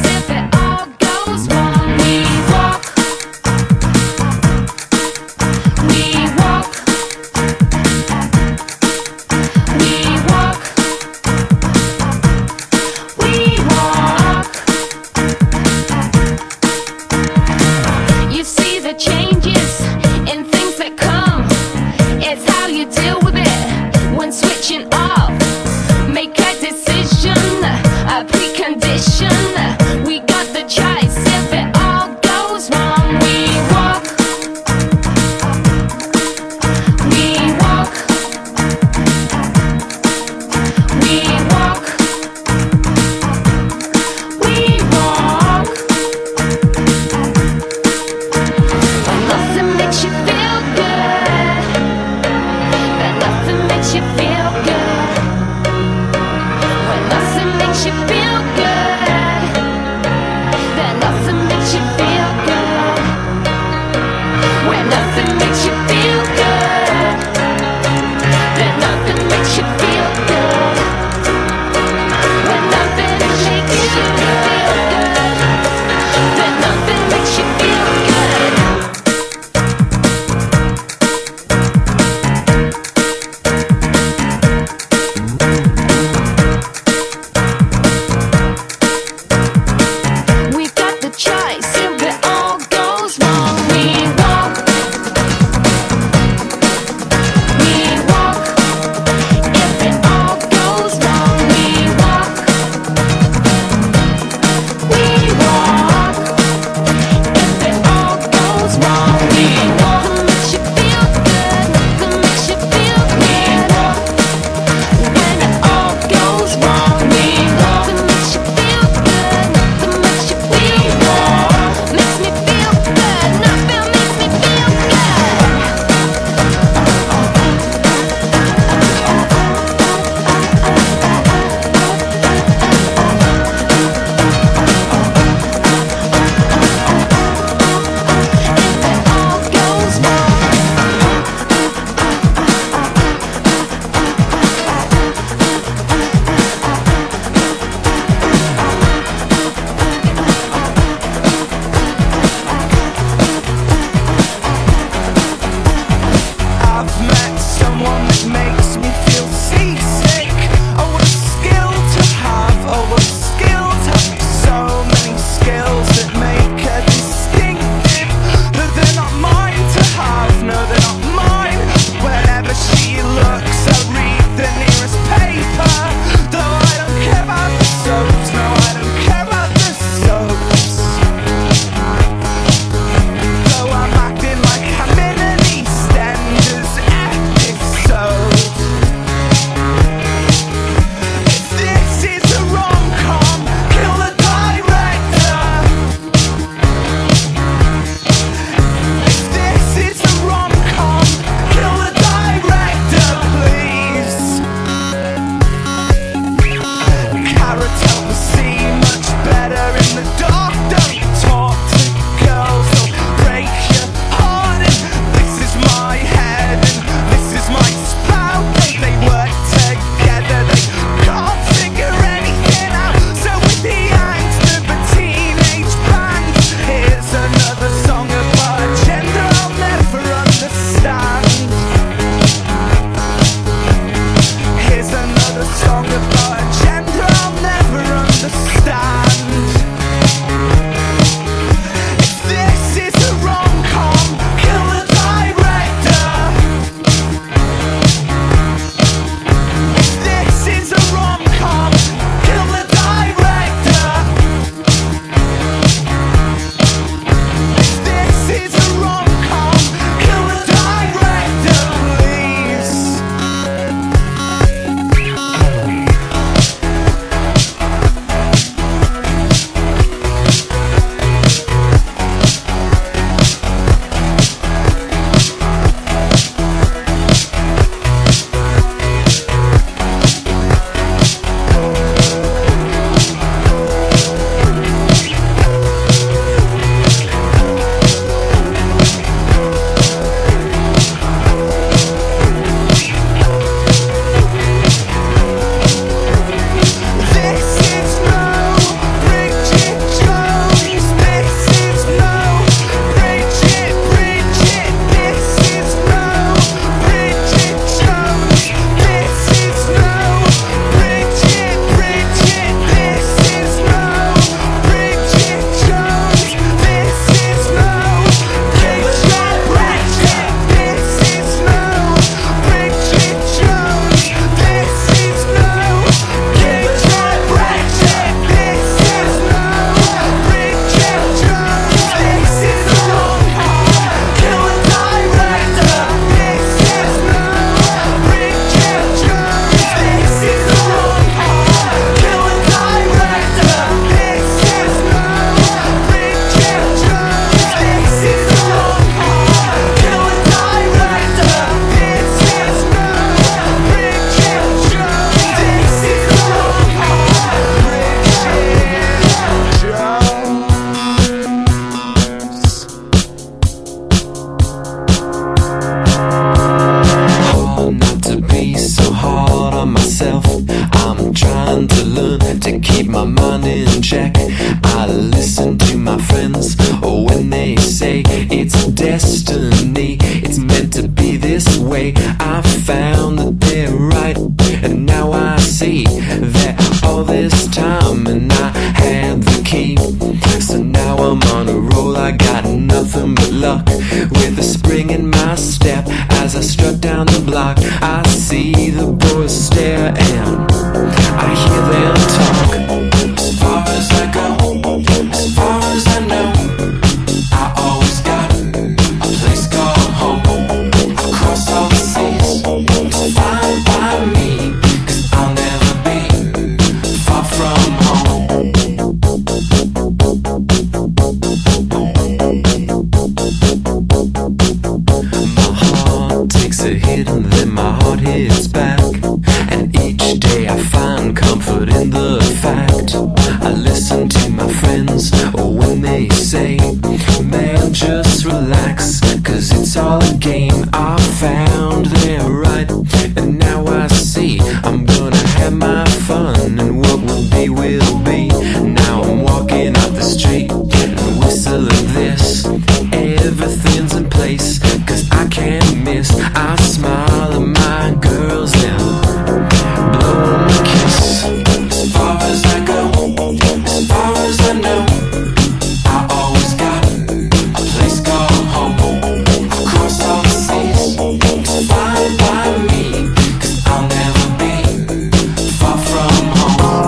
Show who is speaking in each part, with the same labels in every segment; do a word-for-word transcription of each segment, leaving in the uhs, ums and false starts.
Speaker 1: if it all goes wrong. We walk, we walk, we walk, we walk. You see the changes in things that come. It's how you deal with it when switching off. Make a decision, a precondition. We got
Speaker 2: destiny. It's meant to be this way. I found that they're right, and now I see that all this time, and I had the key. So now I'm on a roll, I got nothing but luck, with a spring in my step. As I strut down the block, I see the boys stare, and I hear them talk. As far as I go, as far as I know, I always got a place called home. Across all the seas, it's fine by me, 'cause I'll never be far from home. My heart takes a hit and then my heart hits back, and each day I find comfort in the fact I listen to my friends when they say, man, just relax, 'cause it's all a game. I found they're right, and now I see I'm gonna have my fun, and what will be will be. Now I'm walking up the street and whistling this. Everything's in place, 'cause I can't miss. I smile at my girls and blow 'em a kiss. As far as I go, as far as I know, I always got a place called home. Across all the seas, it's fine by me, 'cause I'll never be far from home.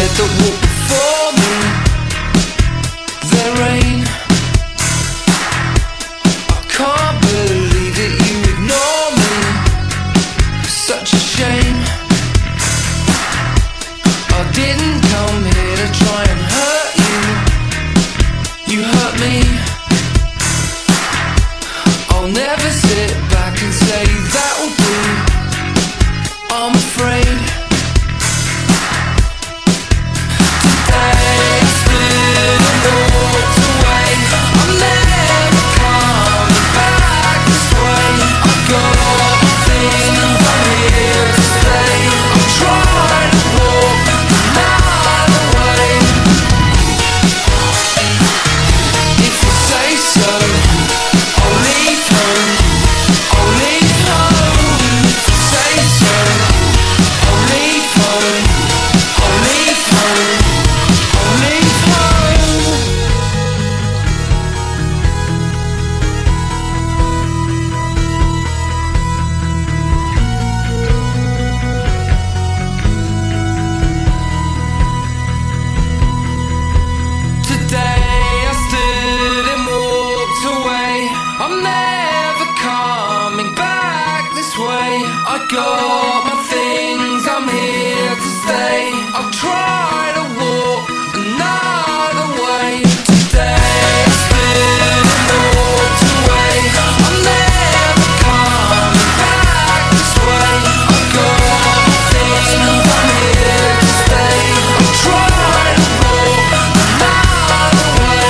Speaker 2: dead that walk before me. Their reign. I can't believe that you ignore me. Such a shame. I didn't come here to try and hurt you. You hurt me. I'll never sit back and say that'll do. I'm afraid. Today I stood and walked away. I'm never coming back this way. I got things, I'm here to stay. I'm trying to walk another way. If you say so, I'll leave home. I'll leave home. If you say so, I'll leave home. I'll leave home. I'll leave home. Today I stood and walked away. I'm never coming back this way. I got my things, I'm here to stay. I'll try to walk another way. Today I stood and walked away. I'm never coming back this way. I got my things, I'm here to stay. I'll try to walk another way.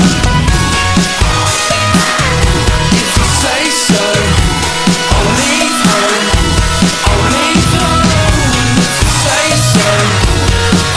Speaker 2: If you say so, I'll leave home. I'll leave home. If you say so,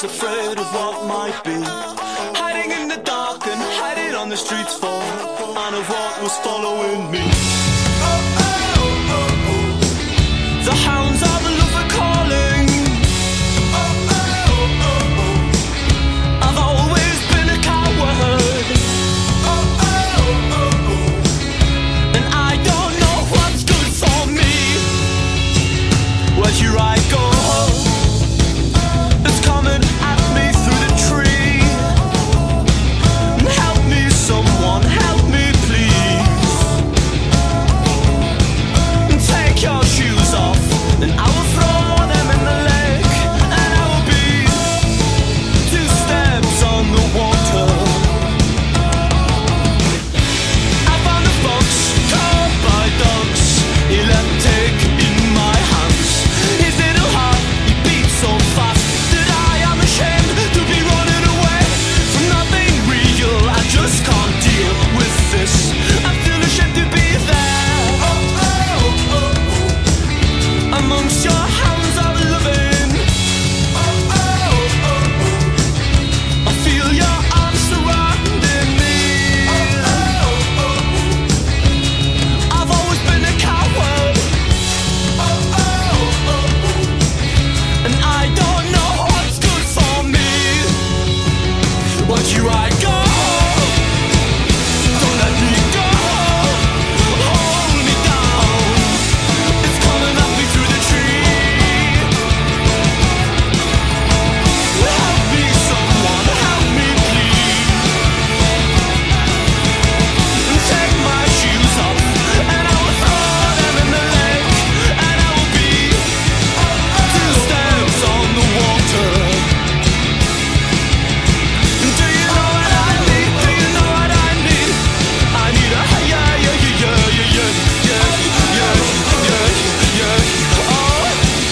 Speaker 3: was afraid of what might be, hiding in the dark and hiding on the streets for, and of what was following me. The hounds of love are calling. I've always been a coward, and I don't know what's good for me. Well, here I go. It's coming at me through the tree. Help me, someone, help me, please. Take your shoes off, and I will throw them in the lake, and I will be two steps on the water. I found a fox caught by dogs. He let me take in my hands. His little heart, he beats so fast that I am ashamed to be running away from nothing real. I just can't deal with this. I'm still ashamed to be there. Amongst your hands of loving, I feel your arms surrounding me. I've always been a coward, and I don't know what's good for me. But here I go. Don't let me go. Hold me down. It's coming at me through the tree. Help me, someone, help me, please. Take my shoes off, and I will throw them in the lake, and I will be two steps on the water. Do you know what I need? Do you know what I need? I need a yeah, yeah, yeah, yeah, yeah, yeah, yeah, yeah, yeah, yeah, oh.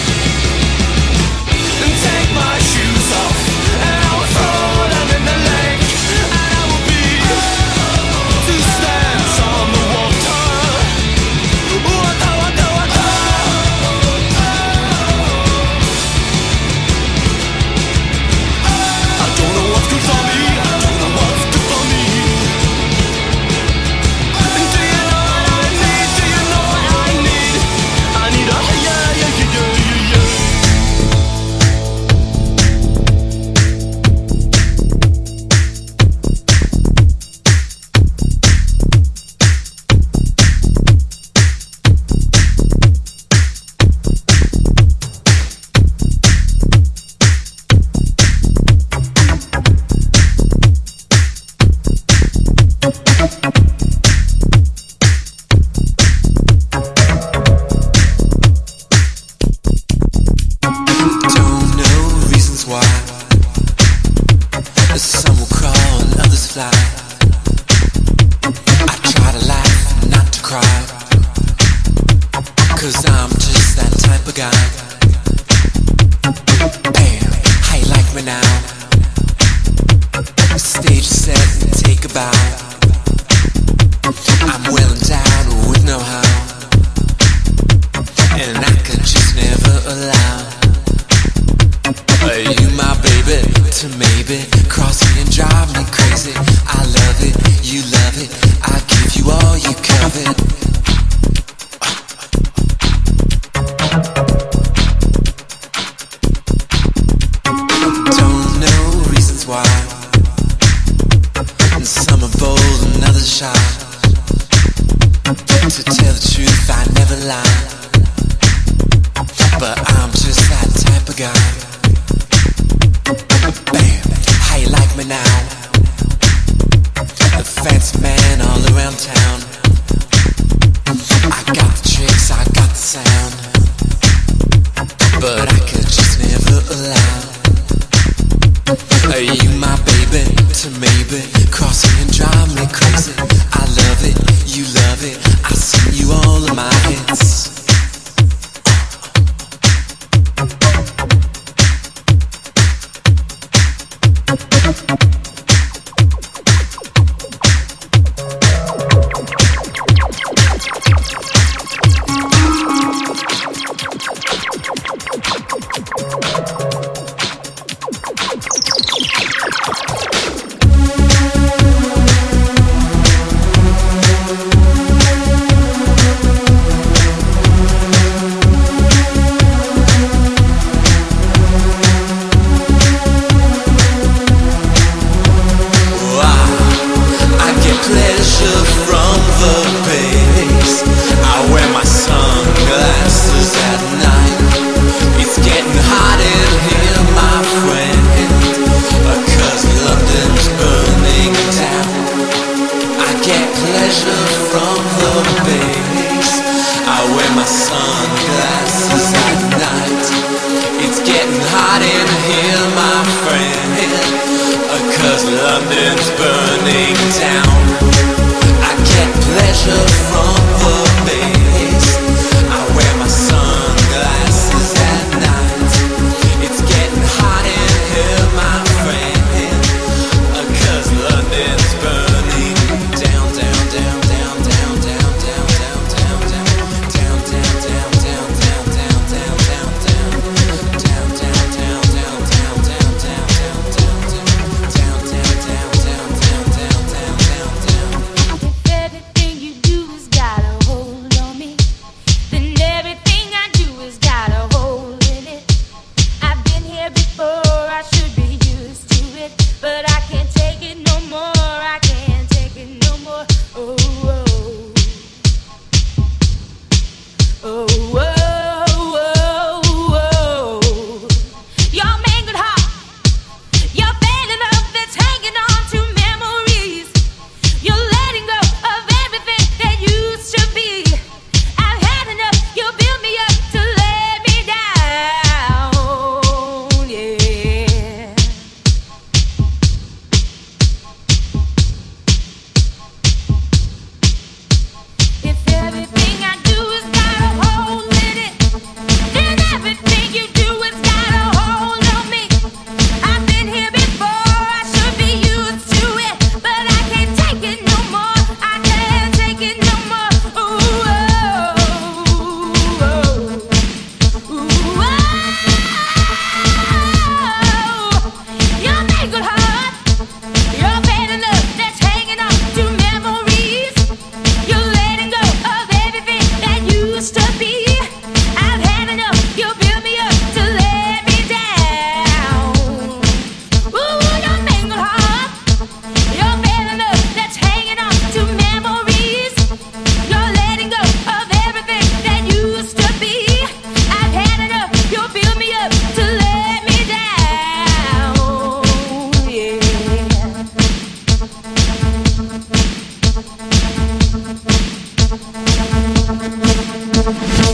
Speaker 3: And take my shoes off, and I will throw them in the lake, and I will be two steps on the water. Water, water, water. I don't know what's good for me. I don't know what's good for me. And do you know what I need? Do you know what I need? I need a yeah, yeah, yeah, yeah, yeah, yeah. Don't know reasons why. Some will crawl and others fly. I try to laugh, not to cry, 'cause I'm just that type of guy. Bam, how you like me now? Stage set and take a bow. I'm well endowed with know-how, and I could just never allow you, my baby, to maybe cross me and drive me crazy. I love it, you love it, I give you all you covet. Don't know reasons why. And some are bold and others shy. To tell the truth, I never lie, but I'm just that type of guy. Bam, how you like me now? The fancy man all around town. I got the tricks, I got the sound, but I could just never allow you, my baby, to maybe cross me and drive me crazy. I love it, you love it, I sing you all of my hits.
Speaker 1: used to be. I've had enough. You build me up to let me down. Ooh, your mangled heart, your bad love that's hanging on to memories. You're letting go of everything that used to be. I've had enough. You build me up to let me down. Yeah.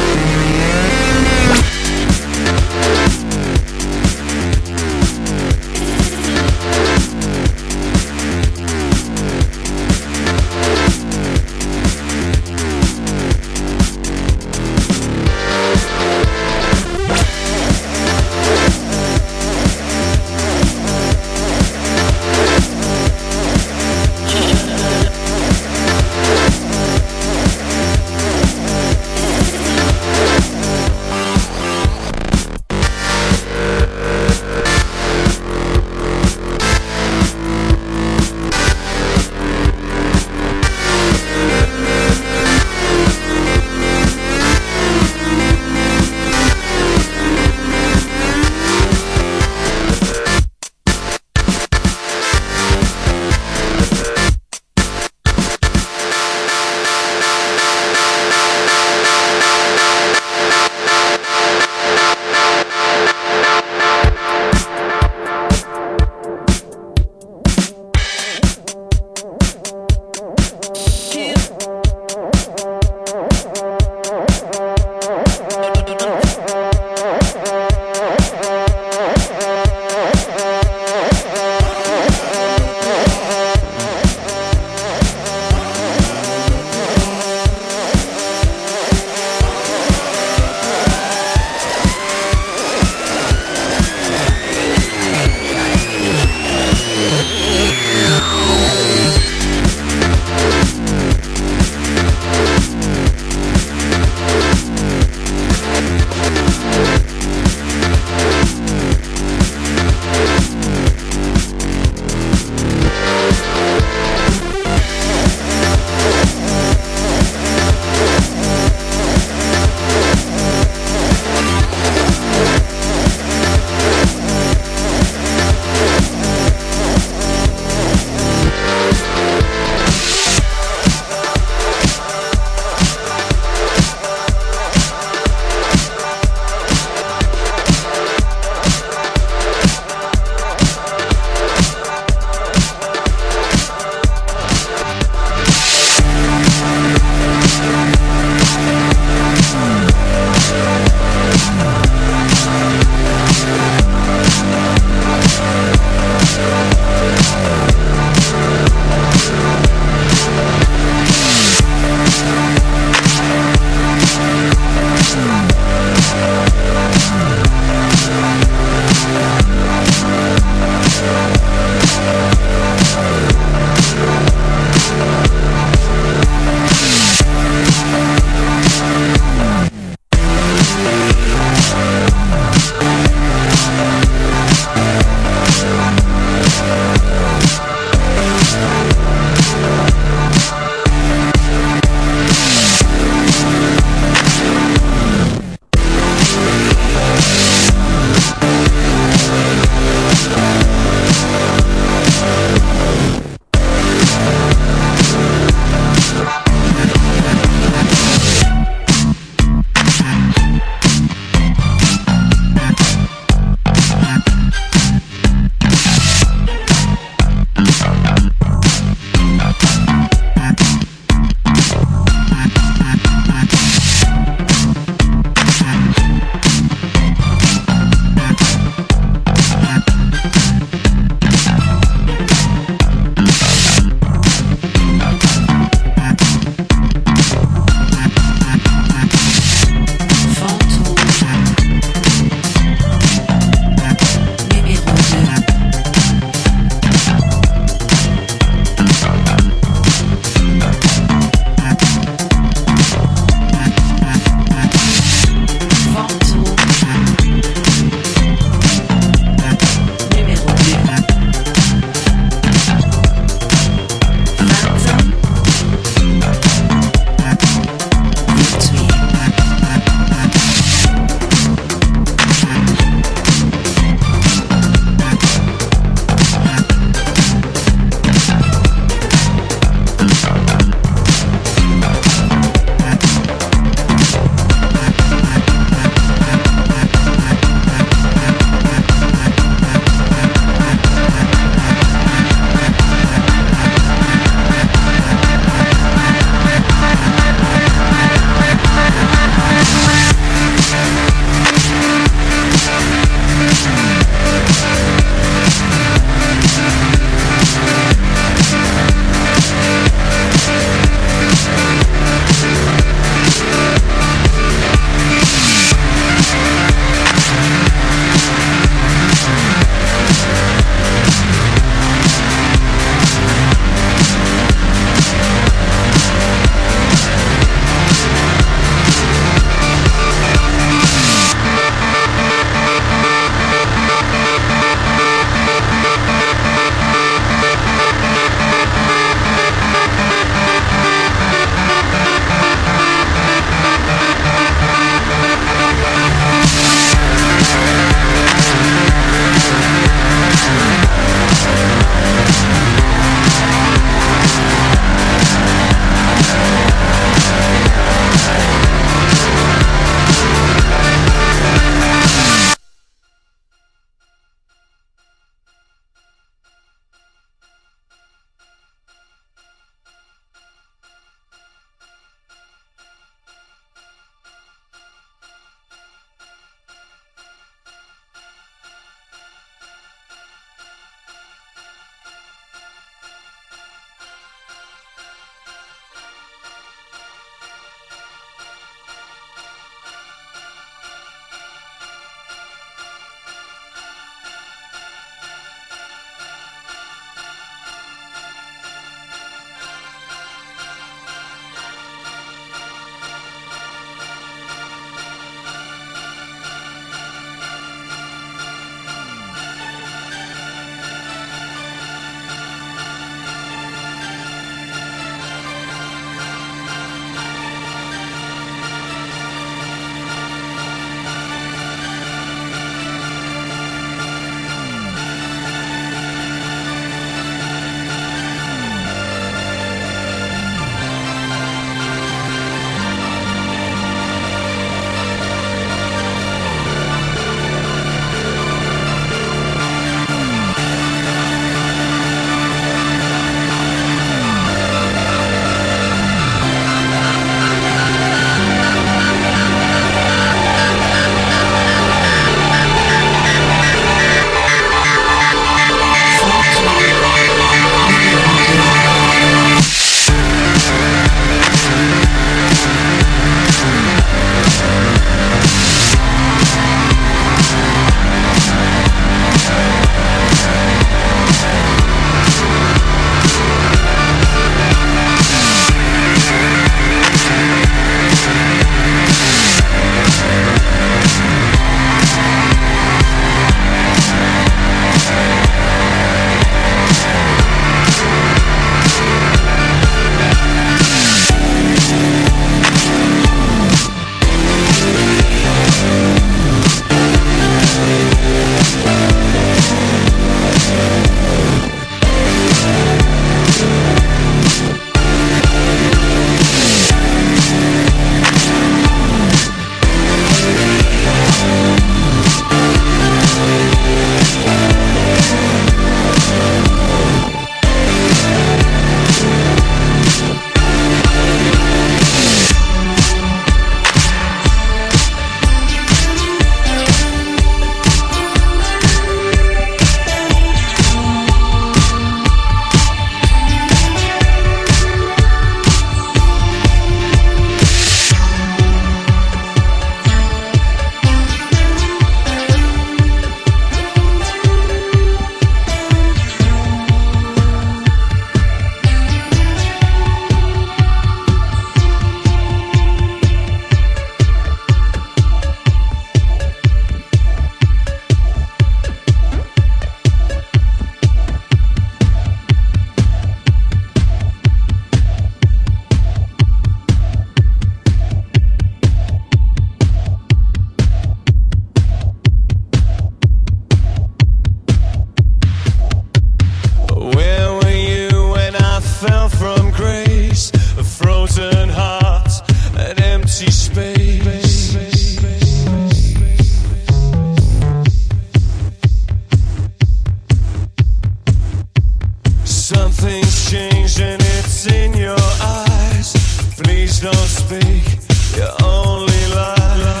Speaker 3: in your eyes. Please don't speak, you only lie.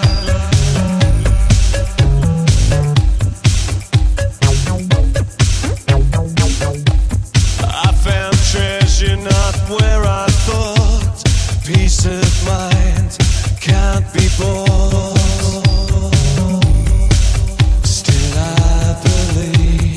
Speaker 3: I found treasure not where I thought. Peace of mind can't be bought. Still I believe.